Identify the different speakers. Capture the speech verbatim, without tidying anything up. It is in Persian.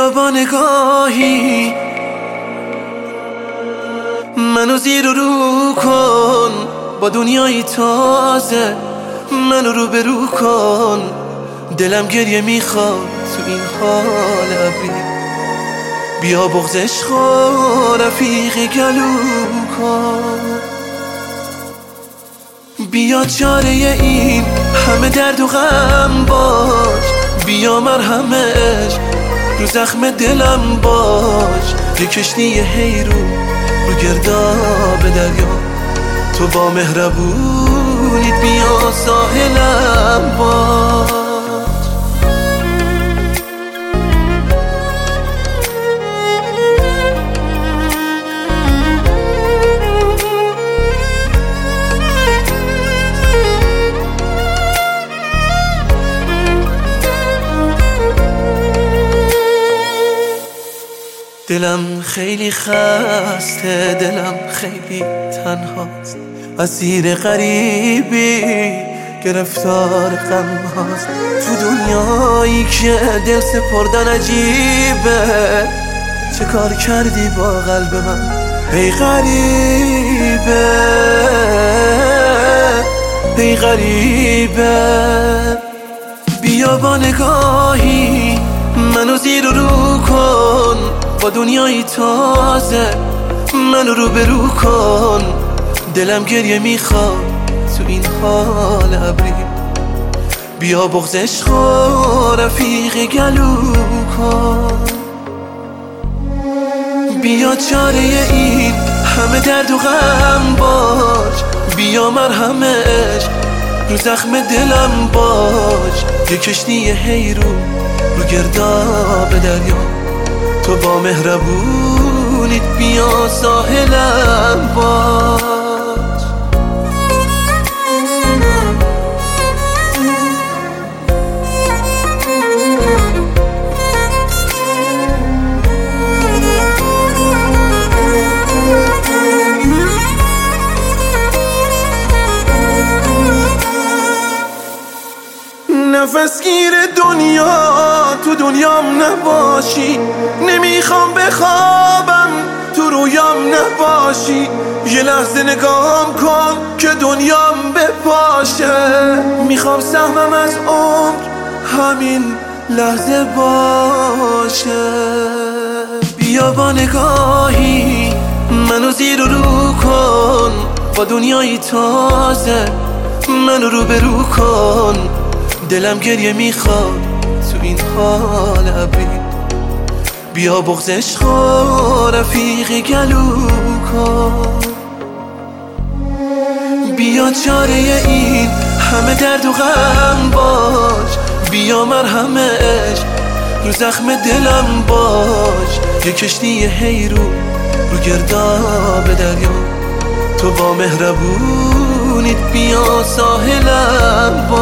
Speaker 1: بیا با نگاهی منو زیر و رو کن، با دنیای تازه منو رو به رو کن. دلم گریه میخواد تو این حال ابری، بیا بغض عشق و رفیق گلو کن. بیا چاره این همه درد و غم باش، بیا مرهم عشق رو زخم دلم باش. یه کشتی حیرو رو گرداب دریا، تو با مهربونیت بیا ساحلم باش. دلم خیلی خسته، دلم خیلی تنهاست، اسیر غریبی گرفتار غم هاست. تو دنیایی که دل سپردن عجیبه، چه کار کردی با قلب من ای غریبه، ای غریبه. بیا با نگاهی منو زیر و رو کن، با دنیای تازه منو رو به رو کن. دلم گریه میخواد تو این حال ابری، بیا بغض عشق و رفیق گلو کن. بیا چاره این همه درد و غم باش، بیا مرهم عشق رو زخم دلم باش. یه کشتی حیرو رو گرداب دریا، تو با مهربونیت بیا ساحلم باش. نفس گیر دنیا تو دنیام نباشی، نمیخوام بخوابم تو رویام نباشی. یه لحظه نگام کن که دنیام بپاشه، میخوام سهمم از عمر همین لحظه باشه. بیا با نگاهی منو زیر و رو کن، با دنیای تازه منو رو به رو کن. دلم گریه میخواد تو این حال ابری، بیا بغض عشق و رفیق گلو کن. بیا چاره این همه درد و غم باش، بیا مرهم عشق رو زخم دلم باش. یه کشتی حیرو رو گرداب دریا، تو با مهربونیت بیا ساحلم باش.